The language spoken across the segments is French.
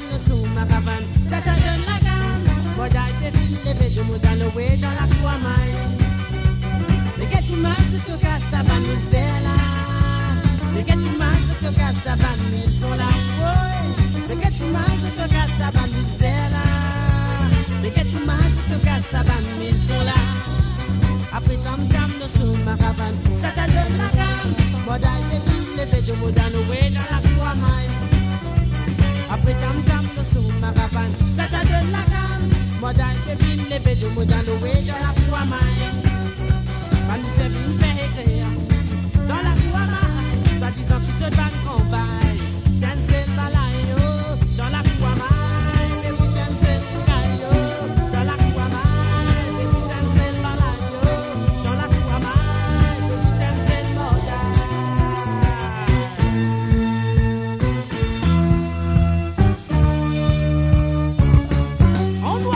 no suma kavan Sata don la gam Moda te ville vedo mudano we dans la tua mai Le che tu mangi tu casa vanno stella Le che tu mangi tu casa vanno in sola Le che tu mangi tu casa vanno stella Le che tu mangi tu casa vanno in sola Après tam tam no suma kavan Sata don la gam Moda te ville vedo mudano we dans la tua mai Après tam tam no suma kavan Sata don la gam Moda te ville vedo mudano we dans la tua mai Quand nous sommes une paix dans la Kouama, soi-disant qu'ils se battent en bail. Tiens, c'est le balayo dans la Kouama, et puis tiens, c'est le gaillot dans la Kouama, et puis tiens, c'est le balayo dans la Kouama, et puis tiens, c'est le morda. On voit.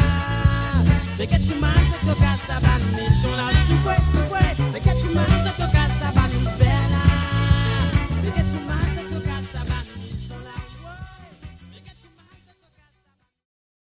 They get to